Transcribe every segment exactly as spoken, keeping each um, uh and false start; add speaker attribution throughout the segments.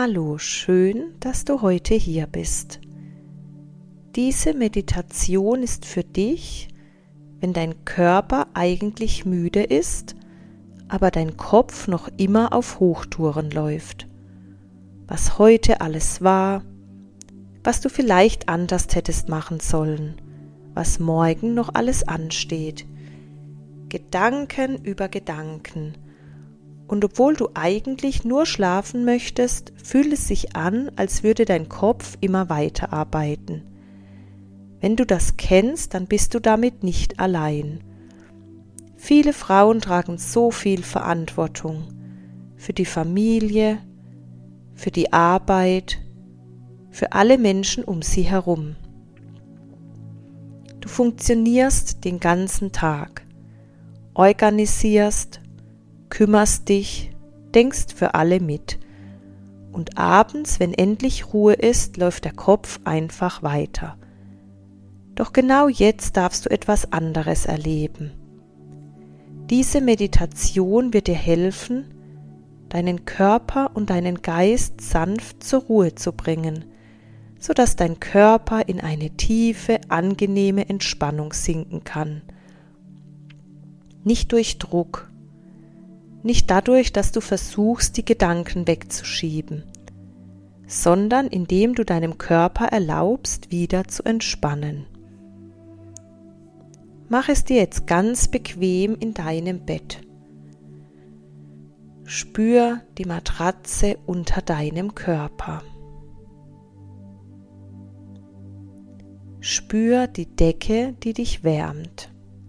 Speaker 1: Hallo, schön, dass du heute hier bist. Diese Meditation ist für dich, wenn dein Körper eigentlich müde ist, aber dein Kopf noch immer auf Hochtouren läuft. Was heute alles war, was du vielleicht anders hättest machen sollen, was morgen noch alles ansteht. Gedanken über Gedanken. Und obwohl du eigentlich nur schlafen möchtest, fühlt es sich an, als würde dein Kopf immer weiterarbeiten. Wenn du das kennst, dann bist du damit nicht allein. Viele Frauen tragen so viel Verantwortung für die Familie, für die Arbeit, für alle Menschen um sie herum. Du funktionierst den ganzen Tag, organisierst, kümmerst dich, denkst für alle mit. Und abends, wenn endlich Ruhe ist, läuft der Kopf einfach weiter. Doch genau jetzt darfst du etwas anderes erleben. Diese Meditation wird dir helfen, deinen Körper und deinen Geist sanft zur Ruhe zu bringen, sodass dein Körper in eine tiefe, angenehme Entspannung sinken kann. Nicht durch Druck, nicht dadurch, dass du versuchst, die Gedanken wegzuschieben, sondern indem du deinem Körper erlaubst, wieder zu entspannen. Mach es dir jetzt ganz bequem in deinem Bett. Spür die Matratze unter deinem Körper. Spür die Decke, die dich wärmt.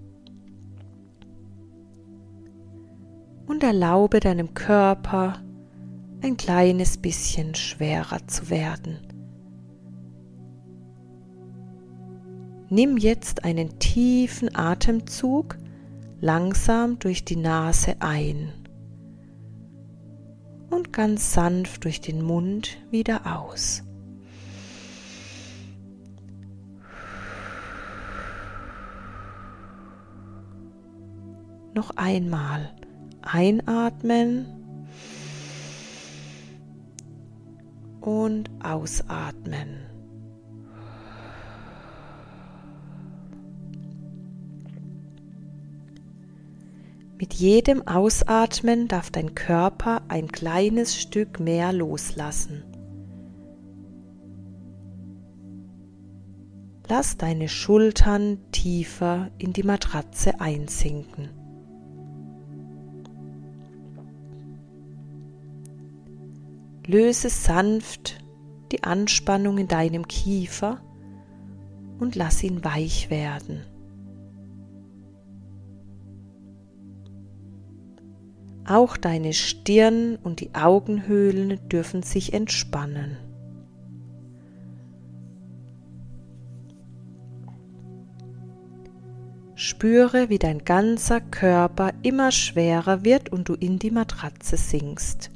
Speaker 1: Und erlaube deinem Körper, ein kleines bisschen schwerer zu werden. Nimm jetzt einen tiefen Atemzug langsam durch die Nase ein und ganz sanft durch den Mund wieder aus. Noch einmal einatmen und ausatmen. Mit jedem Ausatmen darf dein Körper ein kleines Stück mehr loslassen. Lass deine Schultern tiefer in die Matratze einsinken. Löse sanft die Anspannung in deinem Kiefer und lass ihn weich werden. Auch deine Stirn und die Augenhöhlen dürfen sich entspannen. Spüre, wie dein ganzer Körper immer schwerer wird und du in die Matratze sinkst.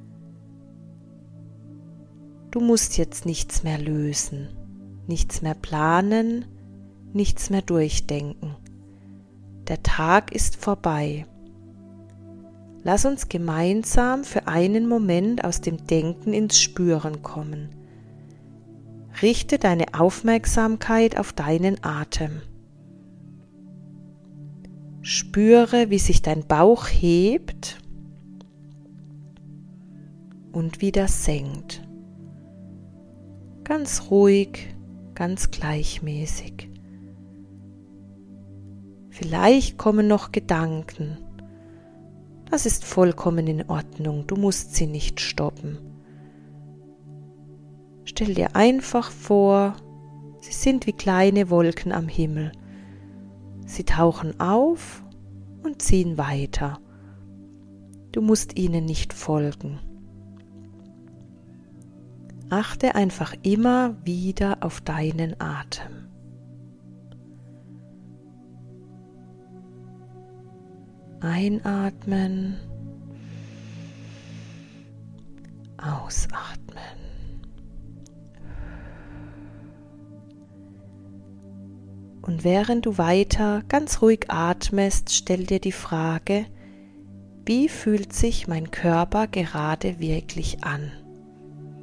Speaker 1: Du musst jetzt nichts mehr lösen, nichts mehr planen, nichts mehr durchdenken. Der Tag ist vorbei. Lass uns gemeinsam für einen Moment aus dem Denken ins Spüren kommen. Richte deine Aufmerksamkeit auf deinen Atem. Spüre, wie sich dein Bauch hebt und wieder senkt. Ganz ruhig, ganz gleichmäßig. Vielleicht kommen noch Gedanken. Das ist vollkommen in Ordnung, du musst sie nicht stoppen. Stell dir einfach vor, sie sind wie kleine Wolken am Himmel. Sie tauchen auf und ziehen weiter. Du musst ihnen nicht folgen. Achte einfach immer wieder auf deinen Atem. Einatmen, ausatmen. Und während du weiter ganz ruhig atmest, stell dir die Frage, wie fühlt sich mein Körper gerade wirklich an?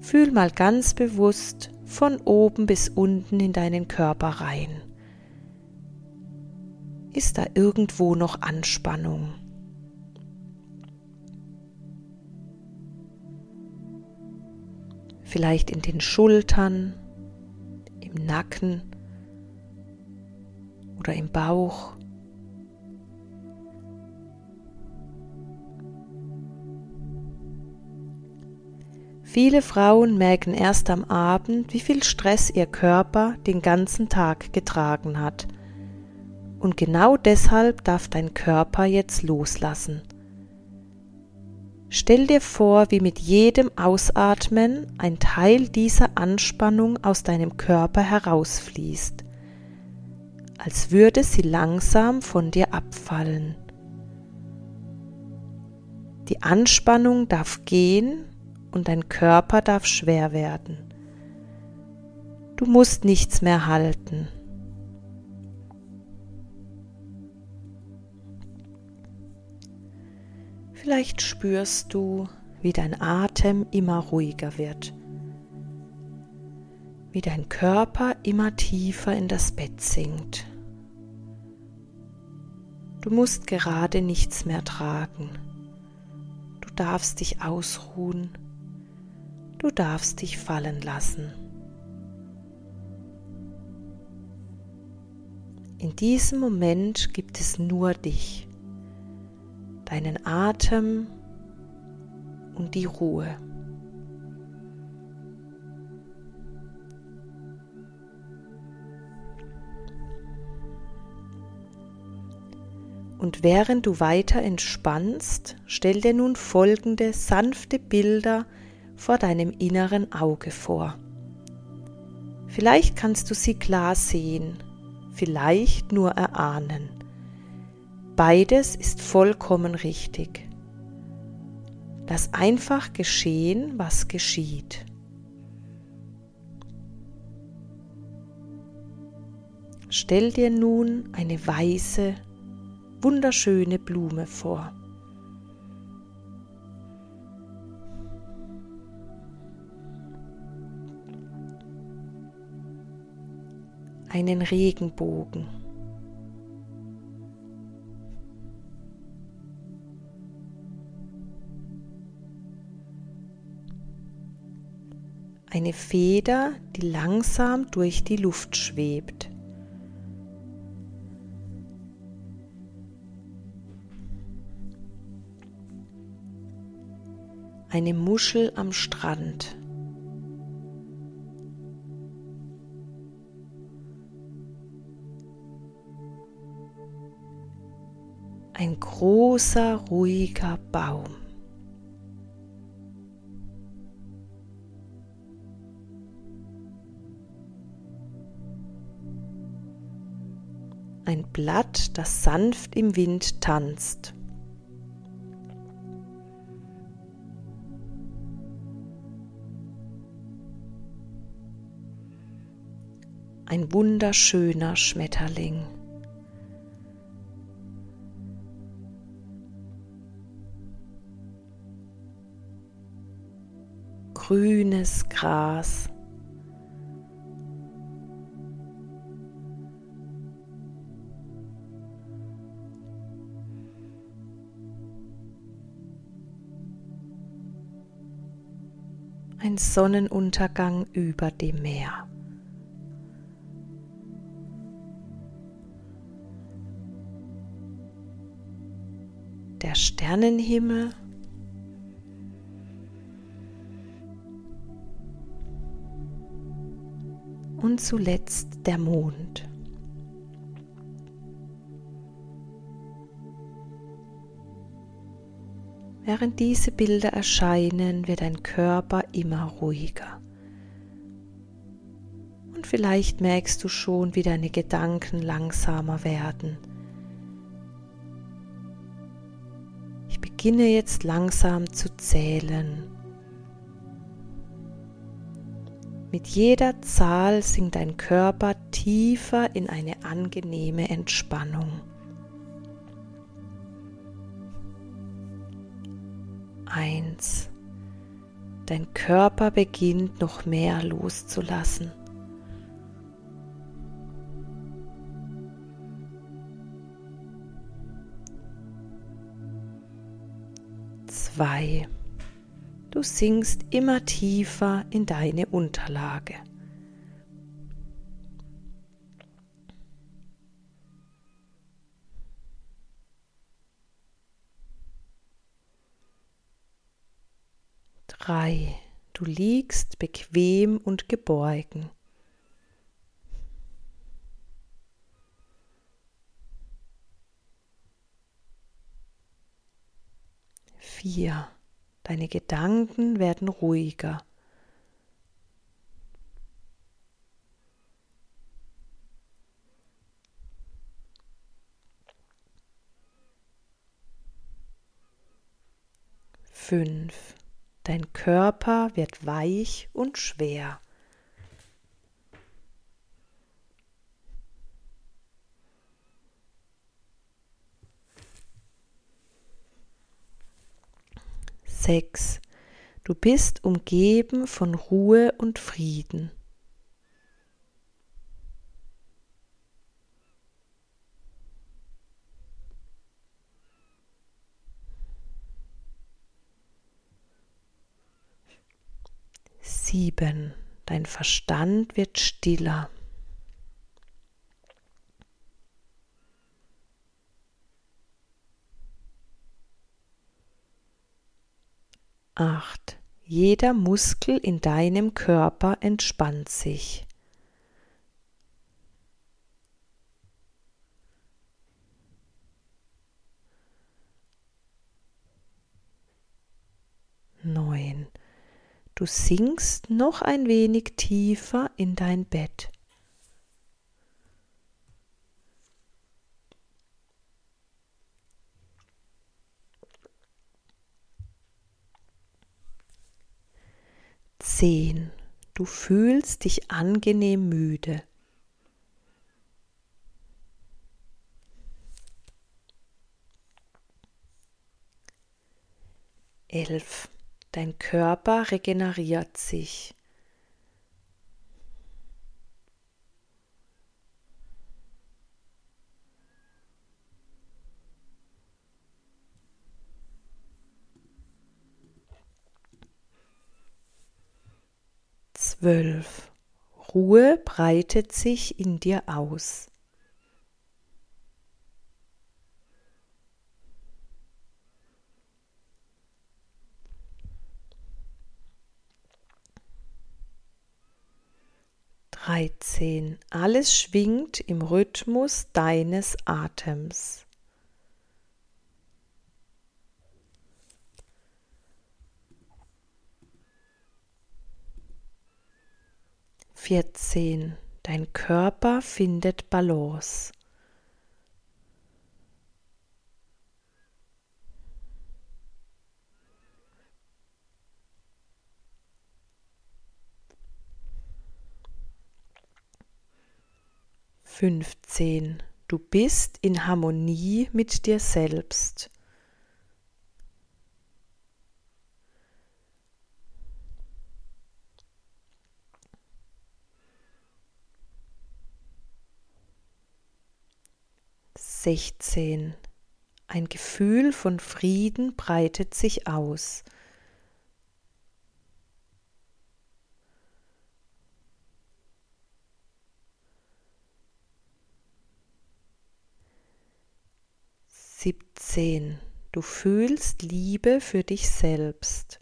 Speaker 1: Fühl mal ganz bewusst von oben bis unten in deinen Körper rein. Ist da irgendwo noch Anspannung? Vielleicht in den Schultern, im Nacken oder im Bauch. Viele Frauen merken erst am Abend, wie viel Stress ihr Körper den ganzen Tag getragen hat. Und genau deshalb darf dein Körper jetzt loslassen. Stell dir vor, wie mit jedem Ausatmen ein Teil dieser Anspannung aus deinem Körper herausfließt, als würde sie langsam von dir abfallen. Die Anspannung darf gehen und dein Körper darf schwer werden. Du musst nichts mehr halten. Vielleicht spürst du, wie dein Atem immer ruhiger wird, wie dein Körper immer tiefer in das Bett sinkt. Du musst gerade nichts mehr tragen. Du darfst dich ausruhen. Du darfst dich fallen lassen. In diesem Moment gibt es nur dich, deinen Atem und die Ruhe. Und während du weiter entspannst, stell dir nun folgende sanfte Bilder vor deinem inneren Auge vor. Vielleicht kannst du sie klar sehen, vielleicht nur erahnen. Beides ist vollkommen richtig. Lass einfach geschehen, was geschieht. Stell dir nun eine weiße, wunderschöne Blume vor. Einen Regenbogen. Eine Feder, die langsam durch die Luft schwebt. Eine Muschel am Strand. Ein großer, ruhiger Baum. Ein Blatt, das sanft im Wind tanzt. Ein wunderschöner Schmetterling. Grünes Gras. Ein Sonnenuntergang über dem Meer. Der Sternenhimmel. Und zuletzt der Mond. Während diese Bilder erscheinen, wird dein Körper immer ruhiger. Und vielleicht merkst du schon, wie deine Gedanken langsamer werden. Ich beginne jetzt langsam zu zählen. Mit jeder Zahl sinkt dein Körper tiefer in eine angenehme Entspannung. Eins, dein Körper beginnt noch mehr loszulassen. Zwei. Du sinkst immer tiefer in deine Unterlage. Drei. Du liegst bequem und geborgen. Vier. Deine Gedanken werden ruhiger. Fünf. Dein Körper wird weich und schwer. Sechs. Du bist umgeben von Ruhe und Frieden. Sieben. Dein Verstand wird stiller. Acht. Jeder Muskel in deinem Körper entspannt sich. Neun. Du sinkst noch ein wenig tiefer in dein Bett. Zehn. Du fühlst dich angenehm müde. Elf. Dein Körper regeneriert sich. Zwölf. Ruhe breitet sich in dir aus. Dreizehn. Alles schwingt im Rhythmus deines Atems. Vierzehn. Dein Körper findet Balance. Fünfzehn. Du bist in Harmonie mit dir selbst. Sechzehn. Ein Gefühl von Frieden breitet sich aus. Siebzehn. Du fühlst Liebe für dich selbst.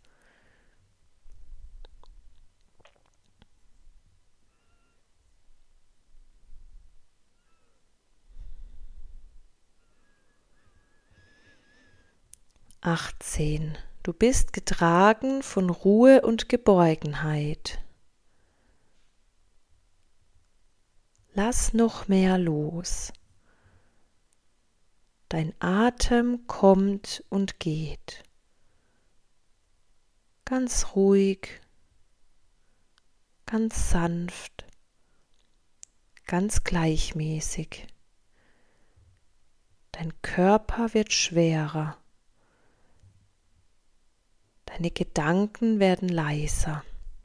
Speaker 1: Achtzehn. Du bist getragen von Ruhe und Geborgenheit. Lass noch mehr los. Dein Atem kommt und geht. Ganz ruhig, ganz sanft, ganz gleichmäßig. Dein Körper wird schwerer. Deine Gedanken werden leiser.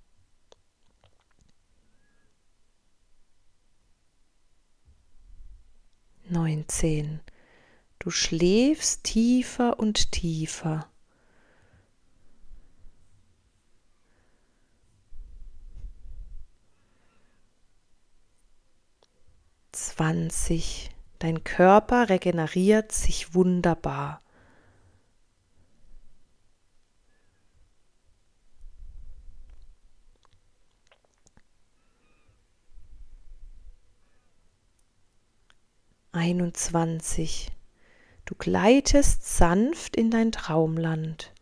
Speaker 1: neunzehn. Du schläfst tiefer und tiefer. zwanzig. Dein Körper regeneriert sich wunderbar. einundzwanzig. Du gleitest sanft in dein Traumland.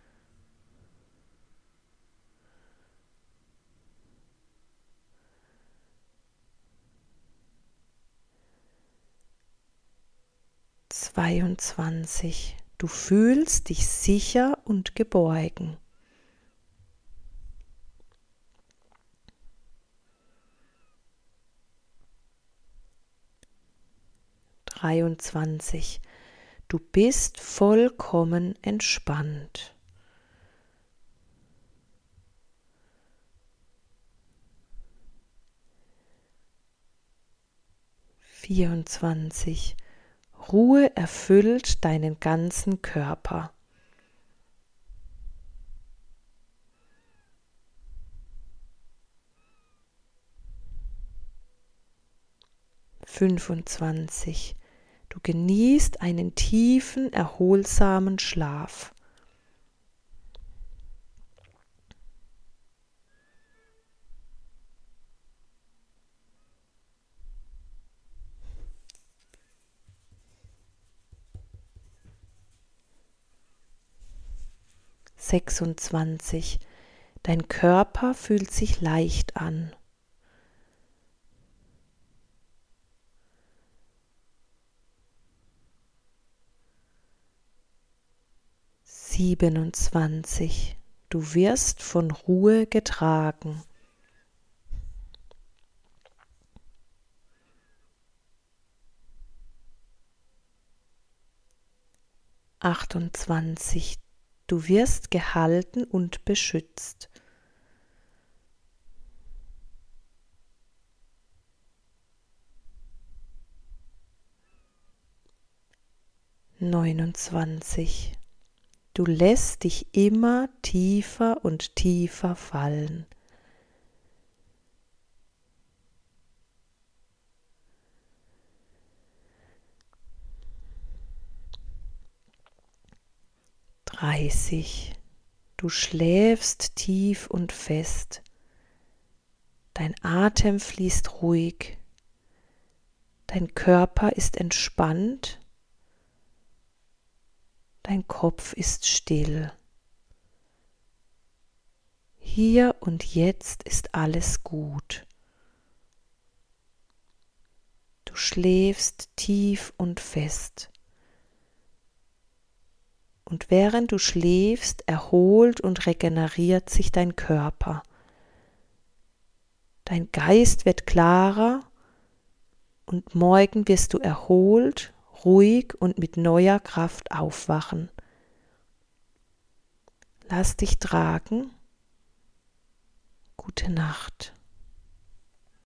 Speaker 1: zweiundzwanzig. Du fühlst dich sicher und geborgen. dreiundzwanzig. Du bist vollkommen entspannt. vierundzwanzig. Ruhe erfüllt deinen ganzen Körper. fünfundzwanzig. Du genießt einen tiefen, erholsamen Schlaf. sechsundzwanzig. Dein Körper fühlt sich leicht an. siebenundzwanzig. Du wirst von Ruhe getragen. achtundzwanzig. Du wirst gehalten und beschützt. neunundzwanzig. Du lässt dich immer tiefer und tiefer fallen. dreißig. Du schläfst tief und fest. Dein Atem fließt ruhig. Dein Körper ist entspannt. Dein Kopf ist still. Hier und jetzt ist alles gut. Du schläfst tief und fest. Und während du schläfst, erholt und regeneriert sich dein Körper. Dein Geist wird klarer und morgen wirst du erholt, ruhig und mit neuer Kraft aufwachen. Lass dich tragen. Gute Nacht.